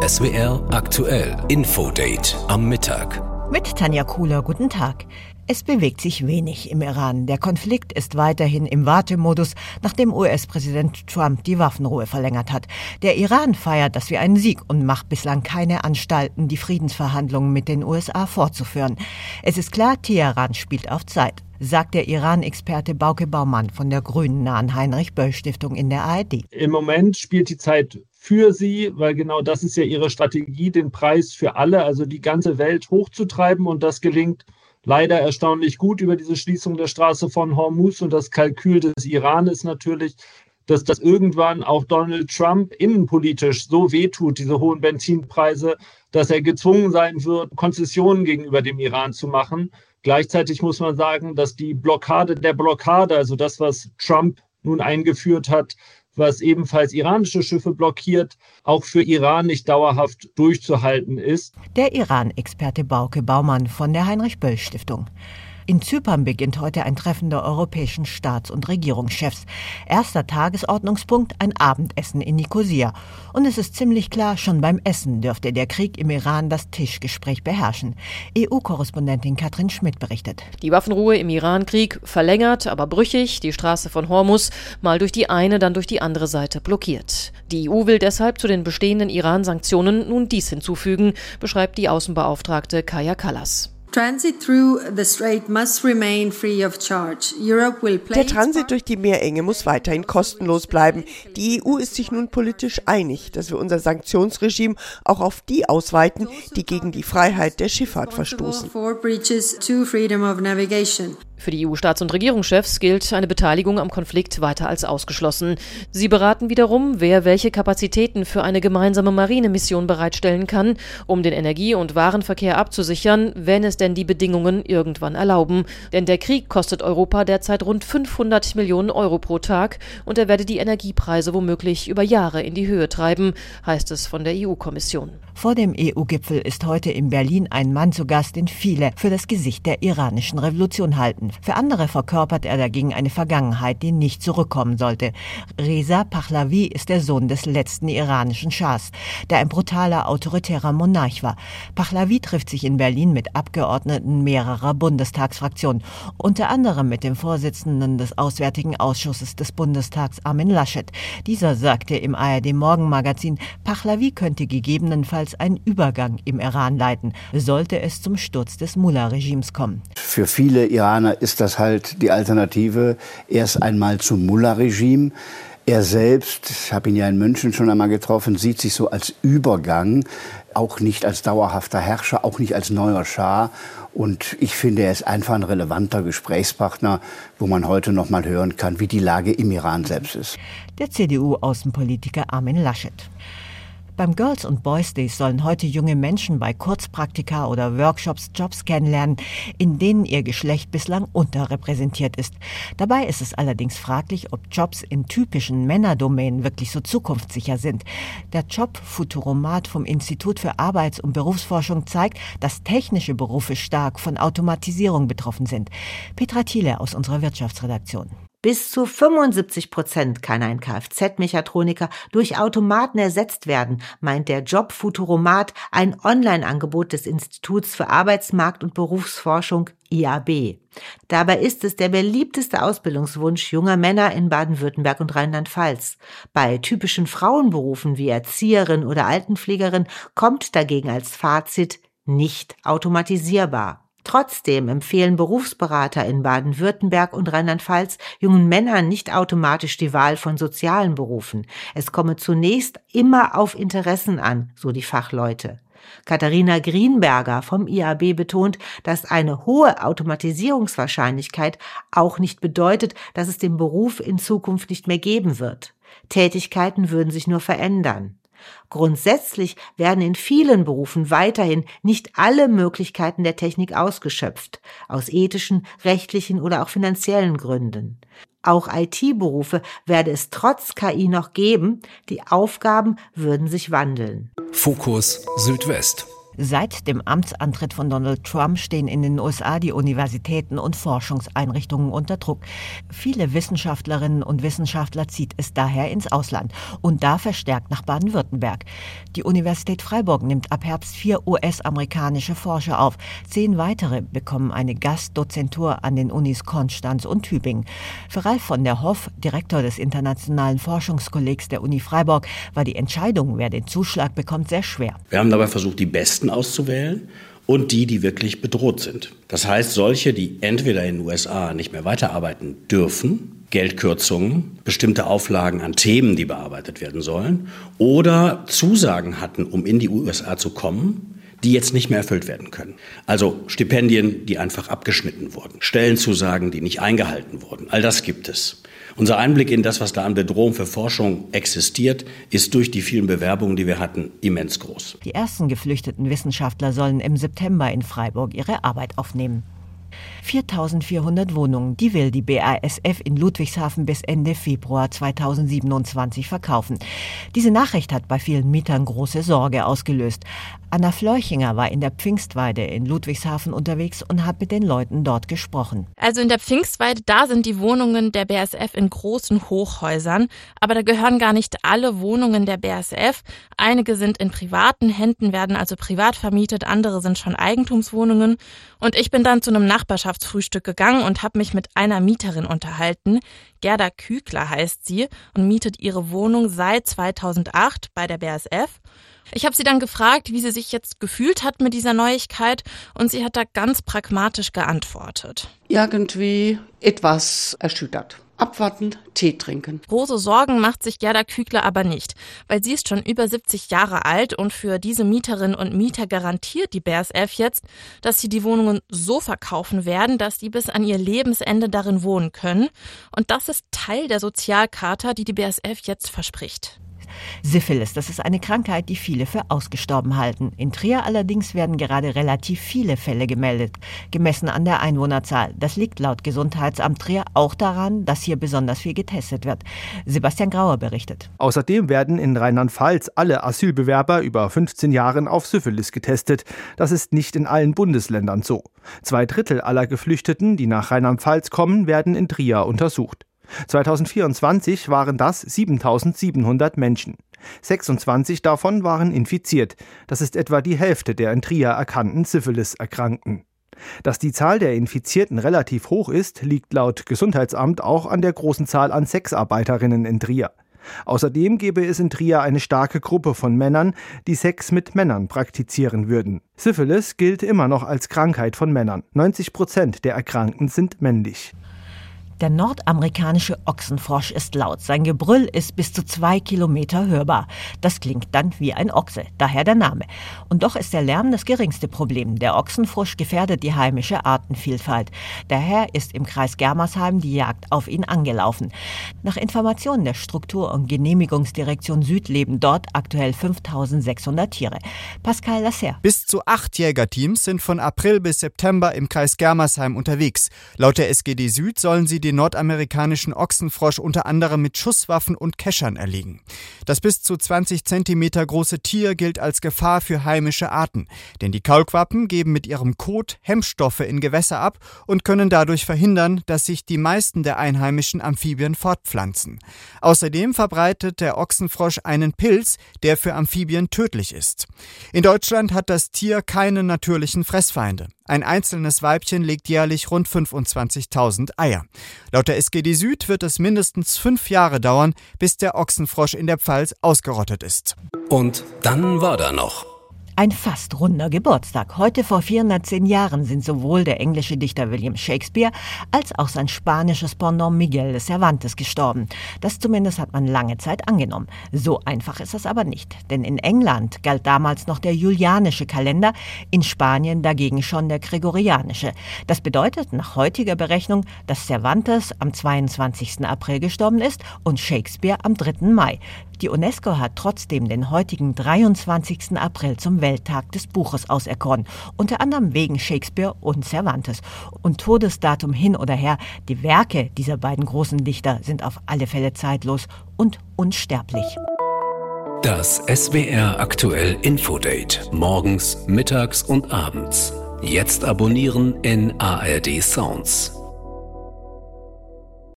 SWR aktuell Infodate am Mittag. Mit Tanja Kuhler, guten Tag. Es bewegt sich wenig im Iran. Der Konflikt ist weiterhin im Wartemodus, nachdem US-Präsident Trump die Waffenruhe verlängert hat. Der Iran feiert das wie einen Sieg und macht bislang keine Anstalten, die Friedensverhandlungen mit den USA fortzuführen. Es ist klar, Teheran spielt auf Zeit, sagt der Iran-Experte Bauke Baumann von der grünen-nahen Heinrich-Böll-Stiftung in der ARD. Im Moment spielt die Zeit für sie, weil genau das ist ja ihre Strategie, den Preis für alle, also die ganze Welt hochzutreiben, und das gelingt leider erstaunlich gut über diese Schließung der Straße von Hormuz. Und das Kalkül des Iran ist natürlich, dass das irgendwann auch Donald Trump innenpolitisch so wehtut, diese hohen Benzinpreise, dass er gezwungen sein wird, Konzessionen gegenüber dem Iran zu machen. Gleichzeitig muss man sagen, dass die Blockade der Blockade, also das, was Trump nun eingeführt hat, was ebenfalls iranische Schiffe blockiert, auch für Iran nicht dauerhaft durchzuhalten ist. Der Iran-Experte Bauke Baumann von der Heinrich-Böll-Stiftung. In Zypern beginnt heute ein Treffen der europäischen Staats- und Regierungschefs. Erster Tagesordnungspunkt ein Abendessen in Nikosia. Und es ist ziemlich klar, schon beim Essen dürfte der Krieg im Iran das Tischgespräch beherrschen. EU-Korrespondentin Katrin Schmidt berichtet. Die Waffenruhe im Iran-Krieg verlängert, aber brüchig, die Straße von Hormuz mal durch die eine, dann durch die andere Seite blockiert. Die EU will deshalb zu den bestehenden Iran-Sanktionen nun dies hinzufügen, beschreibt die Außenbeauftragte Kaja Kallas. Der Transit durch die Meerenge muss weiterhin kostenlos bleiben. Die EU ist sich nun politisch einig, dass wir unser Sanktionsregime auch auf die ausweiten, die gegen die Freiheit der Schifffahrt verstoßen. Für die EU-Staats- und Regierungschefs gilt eine Beteiligung am Konflikt weiter als ausgeschlossen. Sie beraten wiederum, wer welche Kapazitäten für eine gemeinsame Marinemission bereitstellen kann, um den Energie- und Warenverkehr abzusichern, wenn es denn die Bedingungen irgendwann erlauben. Denn der Krieg kostet Europa derzeit rund 500 Millionen Euro pro Tag und er werde die Energiepreise womöglich über Jahre in die Höhe treiben, heißt es von der EU-Kommission. Vor dem EU-Gipfel ist heute in Berlin ein Mann zu Gast, den viele für das Gesicht der iranischen Revolution halten. Für andere verkörpert er dagegen eine Vergangenheit, die nicht zurückkommen sollte. Reza Pahlavi ist der Sohn des letzten iranischen Schahs, der ein brutaler, autoritärer Monarch war. Pahlavi trifft sich in Berlin mit Abgeordneten mehrerer Bundestagsfraktionen, unter anderem mit dem Vorsitzenden des Auswärtigen Ausschusses des Bundestags, Armin Laschet. Dieser sagte im ARD-Morgenmagazin, Pahlavi könnte gegebenenfalls einen Übergang im Iran leiten, sollte es zum Sturz des Mullah-Regimes kommen. Für viele Iraner ist das halt die Alternative erst einmal zum Mullah-Regime. Er selbst, ich habe ihn ja in München schon einmal getroffen, sieht sich so als Übergang, auch nicht als dauerhafter Herrscher, auch nicht als neuer Schah. Und ich finde, er ist einfach ein relevanter Gesprächspartner, wo man heute noch mal hören kann, wie die Lage im Iran selbst ist. Der CDU-Außenpolitiker Armin Laschet. Beim Girls und Boys Days sollen heute junge Menschen bei Kurzpraktika oder Workshops Jobs kennenlernen, in denen ihr Geschlecht bislang unterrepräsentiert ist. Dabei ist es allerdings fraglich, ob Jobs in typischen Männerdomänen wirklich so zukunftssicher sind. Der Job-Futuromat vom Institut für Arbeits- und Berufsforschung zeigt, dass technische Berufe stark von Automatisierung betroffen sind. Petra Thiele aus unserer Wirtschaftsredaktion. Bis zu 75% kann ein Kfz-Mechatroniker durch Automaten ersetzt werden, meint der Job-Futuromat, ein Online-Angebot des Instituts für Arbeitsmarkt- und Berufsforschung IAB. Dabei ist es der beliebteste Ausbildungswunsch junger Männer in Baden-Württemberg und Rheinland-Pfalz. Bei typischen Frauenberufen wie Erzieherin oder Altenpflegerin kommt dagegen als Fazit nicht automatisierbar. Trotzdem empfehlen Berufsberater in Baden-Württemberg und Rheinland-Pfalz jungen Männern nicht automatisch die Wahl von sozialen Berufen. Es komme zunächst immer auf Interessen an, so die Fachleute. Katharina Grienberger vom IAB betont, dass eine hohe Automatisierungswahrscheinlichkeit auch nicht bedeutet, dass es den Beruf in Zukunft nicht mehr geben wird. Tätigkeiten würden sich nur verändern. Grundsätzlich werden in vielen Berufen weiterhin nicht alle Möglichkeiten der Technik ausgeschöpft, aus ethischen, rechtlichen oder auch finanziellen Gründen. Auch IT-Berufe werde es trotz KI noch geben, die Aufgaben würden sich wandeln. Fokus Südwest. Seit dem Amtsantritt von Donald Trump stehen in den USA die Universitäten und Forschungseinrichtungen unter Druck. Viele Wissenschaftlerinnen und Wissenschaftler zieht es daher ins Ausland und da verstärkt nach Baden-Württemberg. Die Universität Freiburg nimmt ab Herbst 4 US-amerikanische Forscher auf. 10 weitere bekommen eine Gastdozentur an den Unis Konstanz und Tübingen. Für Ralf von der Hoff, Direktor des Internationalen Forschungskollegs der Uni Freiburg, war die Entscheidung, wer den Zuschlag bekommt, sehr schwer. Wir haben dabei versucht, die Besten auszuwählen und die wirklich bedroht sind. Das heißt, solche, die entweder in den USA nicht mehr weiterarbeiten dürfen, Geldkürzungen, bestimmte Auflagen an Themen, die bearbeitet werden sollen, oder Zusagen hatten, um in die USA zu kommen, die jetzt nicht mehr erfüllt werden können. Also Stipendien, die einfach abgeschnitten wurden, Stellenzusagen, die nicht eingehalten wurden. All das gibt es. Unser Einblick in das, was da an Bedrohung für Forschung existiert, ist durch die vielen Bewerbungen, die wir hatten, immens groß. Die ersten geflüchteten Wissenschaftler sollen im September in Freiburg ihre Arbeit aufnehmen. 4.400 Wohnungen, die will die BASF in Ludwigshafen bis Ende Februar 2027 verkaufen. Diese Nachricht hat bei vielen Mietern große Sorge ausgelöst. Anna Fleuchinger war in der Pfingstweide in Ludwigshafen unterwegs und hat mit den Leuten dort gesprochen. Also in der Pfingstweide, da sind die Wohnungen der BASF in großen Hochhäusern. Aber da gehören gar nicht alle Wohnungen der BASF. Einige sind in privaten Händen, werden also privat vermietet. Andere sind schon Eigentumswohnungen. Und ich bin dann zu einem Nachbarschaftsfrühstück gegangen und habe mich mit einer Mieterin unterhalten. Gerda Kügler heißt sie und mietet ihre Wohnung seit 2008 bei der BASF. Ich habe sie dann gefragt, wie sie sich jetzt gefühlt hat mit dieser Neuigkeit, und sie hat da ganz pragmatisch geantwortet. Irgendwie etwas erschüttert. Abwarten, Tee trinken. Große Sorgen macht sich Gerda Kügler aber nicht, weil sie ist schon über 70 Jahre alt und für diese Mieterinnen und Mieter garantiert die BASF jetzt, dass sie die Wohnungen so verkaufen werden, dass sie bis an ihr Lebensende darin wohnen können. Und das ist Teil der Sozialcharta, die die BASF jetzt verspricht. Syphilis, das ist eine Krankheit, die viele für ausgestorben halten. In Trier allerdings werden gerade relativ viele Fälle gemeldet, gemessen an der Einwohnerzahl. Das liegt laut Gesundheitsamt Trier auch daran, dass hier besonders viel getestet wird. Sebastian Grauer berichtet. Außerdem werden in Rheinland-Pfalz alle Asylbewerber über 15 Jahren auf Syphilis getestet. Das ist nicht in allen Bundesländern so. 2/3 aller Geflüchteten, die nach Rheinland-Pfalz kommen, werden in Trier untersucht. 2024 waren das 7.700 Menschen. 26 davon waren infiziert. Das ist etwa die Hälfte der in Trier erkannten Syphilis-Erkrankten. Dass die Zahl der Infizierten relativ hoch ist, liegt laut Gesundheitsamt auch an der großen Zahl an Sexarbeiterinnen in Trier. Außerdem gäbe es in Trier eine starke Gruppe von Männern, die Sex mit Männern praktizieren würden. Syphilis gilt immer noch als Krankheit von Männern. 90% der Erkrankten sind männlich. Der nordamerikanische Ochsenfrosch ist laut. Sein Gebrüll ist bis zu 2 Kilometer hörbar. Das klingt dann wie ein Ochse, daher der Name. Und doch ist der Lärm das geringste Problem. Der Ochsenfrosch gefährdet die heimische Artenvielfalt. Daher ist im Kreis Germersheim die Jagd auf ihn angelaufen. Nach Informationen der Struktur- und Genehmigungsdirektion Süd leben dort aktuell 5.600 Tiere. Pascal Lasser. Bis zu 8 Jägerteams sind von April bis September im Kreis Germersheim unterwegs. Laut der SGD Süd sollen sie den nordamerikanischen Ochsenfrosch unter anderem mit Schusswaffen und Keschern erlegen. Das bis zu 20 Zentimeter große Tier gilt als Gefahr für heimische Arten, denn die Kaulquappen geben mit ihrem Kot Hemmstoffe in Gewässer ab und können dadurch verhindern, dass sich die meisten der einheimischen Amphibien fortpflanzen. Außerdem verbreitet der Ochsenfrosch einen Pilz, der für Amphibien tödlich ist. In Deutschland hat das Tier keine natürlichen Fressfeinde. Ein einzelnes Weibchen legt jährlich rund 25.000 Eier. Laut der SGD Süd wird es mindestens 5 Jahre dauern, bis der Ochsenfrosch in der Pfalz ausgerottet ist. Und dann war da noch Ein fast runder Geburtstag. Heute vor 410 Jahren sind sowohl der englische Dichter William Shakespeare als auch sein spanisches Pendant Miguel de Cervantes gestorben. Das zumindest hat man lange Zeit angenommen. So einfach ist es aber nicht. Denn in England galt damals noch der julianische Kalender, in Spanien dagegen schon der gregorianische. Das bedeutet nach heutiger Berechnung, dass Cervantes am 22. April gestorben ist und Shakespeare am 3. Mai. Die UNESCO hat trotzdem den heutigen 23. April zum Welttag des Buches auserkoren, unter anderem wegen Shakespeare und Cervantes. Und Todesdatum hin oder her, die Werke dieser beiden großen Dichter sind auf alle Fälle zeitlos und unsterblich. Das SWR aktuell Infodate. Morgens, mittags und abends. Jetzt abonnieren in ARD Sounds.